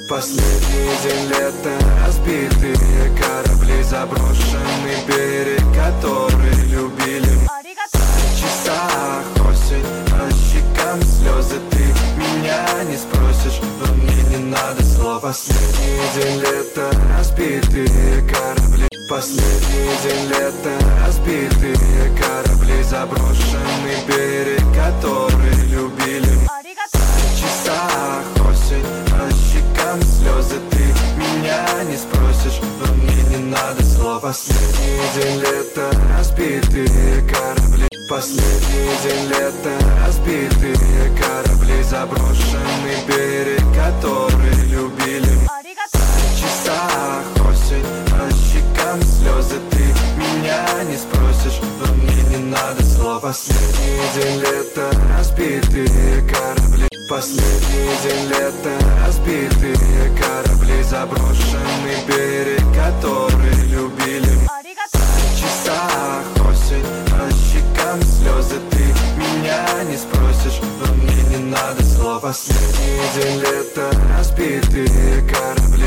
Последний день лета, разбитые корабли, заброшенный берег, который любили. На часах осень, по щекам слезы, ты меня не спросишь, но мне не надо слов. Последний день лета, разбитые корабли. Последний день лета, разбитые корабли, заброшенный берег, который любили. На часах осень, по щекам слезы, ты меня не спросишь, но мне не надо слов. Последний день лета, разбитые корабли. Последний день лета, разбитые корабли, заброшенный берег, который любили. На часах осень, по щекам слезы, ты меня не спросишь, но мне не надо слов. Последний день лета, разбитые корабли. Последний день лета, разбитые корабли, заброшенный берег, который любили. На часах осень, по щекам слезы, ты меня не спросишь, но мне не надо слов. Последний день лета, разбитые корабли.